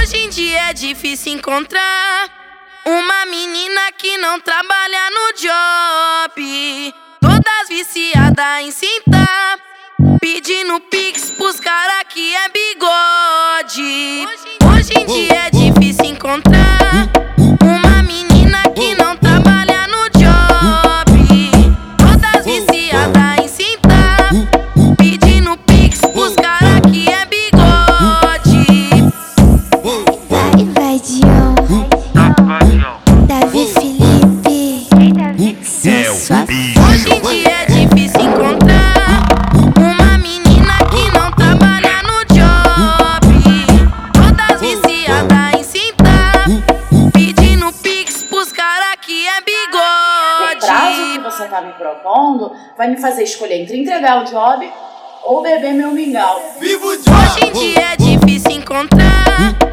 Hoje em dia é difícil encontrar uma menina que não trabalha no job. Todas viciadas em cinta, pedindo pix pros cara que é bigode. Hoje em dia é difícil encontrar uma menina que não trabalha no job. Todas viciadas em cinta, pedindo pix pros cara que é bigode. Vai Dion, Davi Felipe, sensual. Hoje em dia é difícil encontrar uma menina que não trabalha no job. Todas viciadas em cinta, pedindo pix pros cara que é bigode. O prazo que você tá me propondo vai me fazer escolher entre entregar o job ou beber meu mingau. Hoje em dia é difícil encontrar